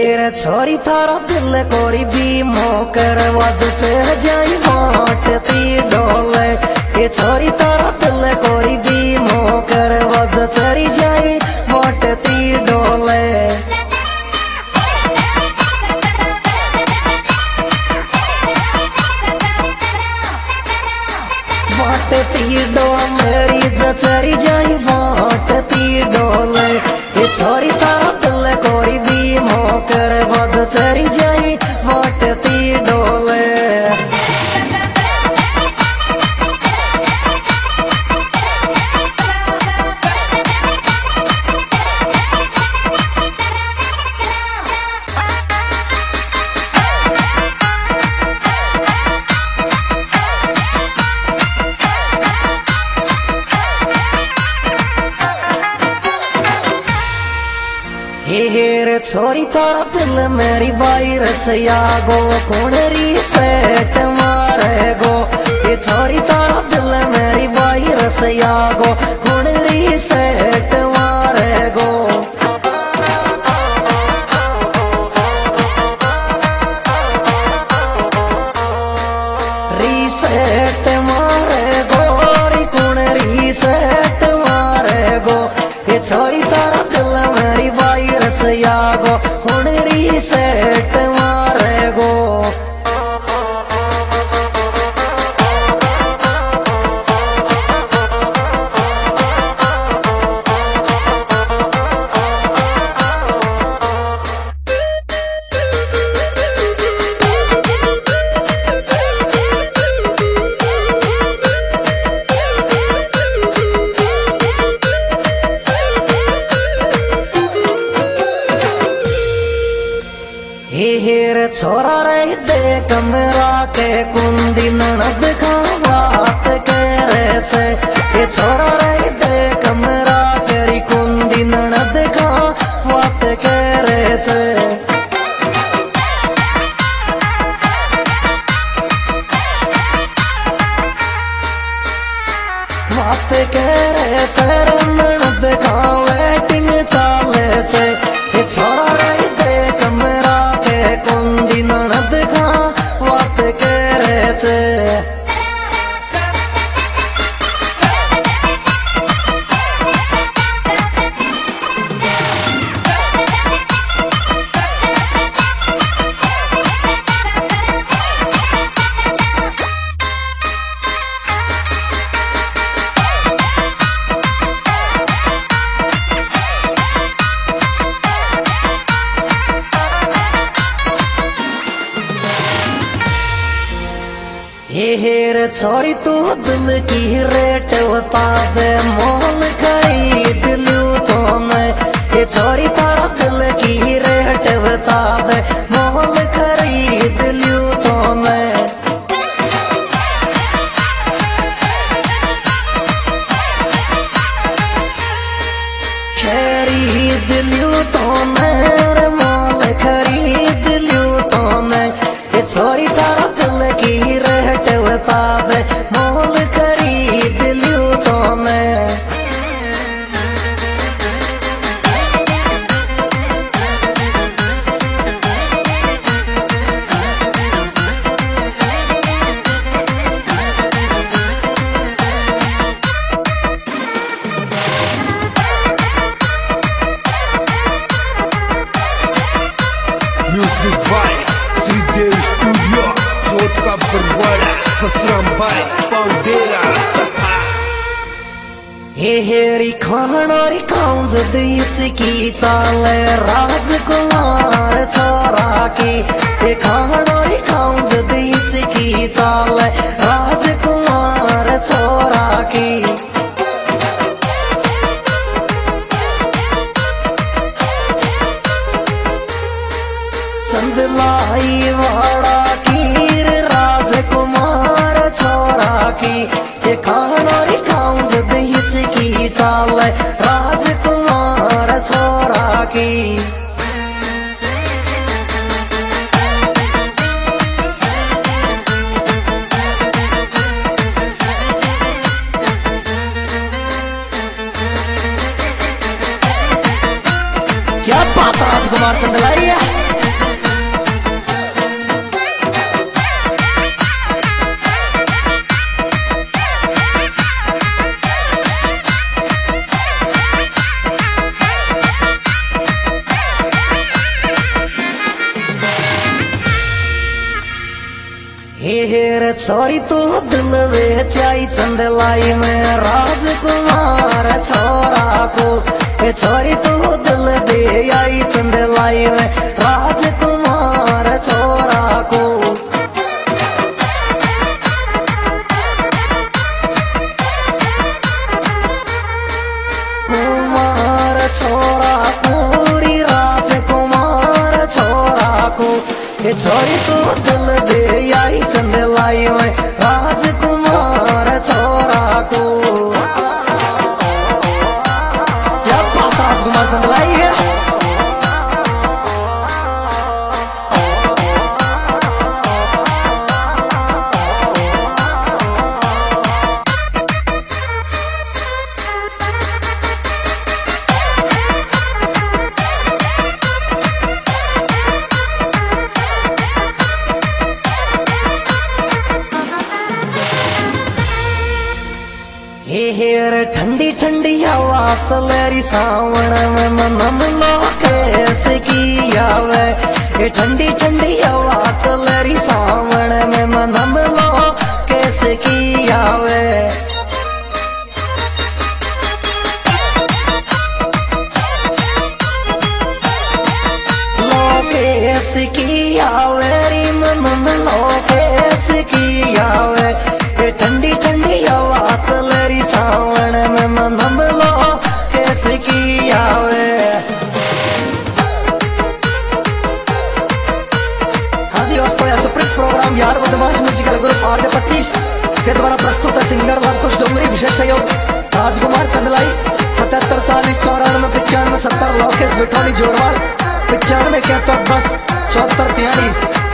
तेरे छोरी थारा दिल कोरी भी मोकर वज से जाई वाट ती डोले। ये छोरी तारा दिल कोरी भी मोकर वज चरी जाई वाट ती डोले। वाट ती डोले चरी जाई वाट ती डोले। ये छोरी तारा दिल कोरी भी मोकर वज चरी जाई वाट ती डोले। हेरे छोरी तारा दिल मेरी वायरस यागो कौन रीसेट मारेगो। ये छोरी तारा दिल मेरी वायरस यागो कौन रीसेट मारेगो। रीसेट मारेगो री कौन रीसेट मारेगो। ये छोरी तारा दिल मेरी वायरस यागो कौन रीसेट मारेगो। हेरे छोरा रे दे कमरा के कुंदी ननद खा बात करे छे। ये छोरा रे दे कमरा करी कुंदी ननद खा बात करे छे। बात करे छे ननद खा वेटिंग चाले छे। ये छोरा रे दे कमरा कुंदी ननद खा बात करे छे। हेरे छोरी तू दिल की रेट बता दे मोल खरीद लूं तो मैं। ये छोरी तारा दिल की रेट बता दे मोल खरीद लूं तो मैं। खरीद लूं तो मैं मोल खरीद लूं तो मैं। ये छोरी तारा दिल की रेट बता दे मोल खरीद लूं तो मैं। Music by Sridev Studio, Zot का बरवाड़ा बसराम भाई पाउडेरा सफा। हेरी खान और खाउंज दीच की चाले राजकुमार छोरा की। ये खान और खाउंज दीच की चाले राजकुमार छोरा की। संदलाई वाड़ा कीर राजकुमार छोरा की। ये खान और खाउंज दीच की चाले राजकुमार छोरा की। क्या बात राजकुमार संदलाई है। हेर छोरी तू दिल बेचाई चंदलाई में राजकुमार छोरा को। छोरी तू दिल दे आई चंदलाई में राजकुमार छोरा को। कुमार छोरा पूरी राजकुमार छोरा को। छोरी तू दिल दे आई चंदलाई में राजकुमार छोरा को। क्या बात राजकुमार चंदलाई है। हेर ठंडी ठंडी हवा चलेरी सावण में मनम लो कैसे की आवे। ये ठंडी ठंडी हवा चलेरी सावण में मनम लो कैसे की आवे। लो कैसे की आवे री मनम लो कैसे की आवे। ये ठंडी ठंडी हवा चलेरी सावण में मनम लो कैसे की आवे। हाँ जी दोस्तों, यह सुप्रीत प्रोग्राम यार बदमाश म्यूजिकल ग्रुप आर 25 के द्वारा प्रस्तुत है। सिंगर लवकुश डोंगरी, विशेष सहयोग राजकुमार चंदलाई। 77 40 94 95 70 लोकेश बिठौनी जोरवाल 95 71 10 74 43।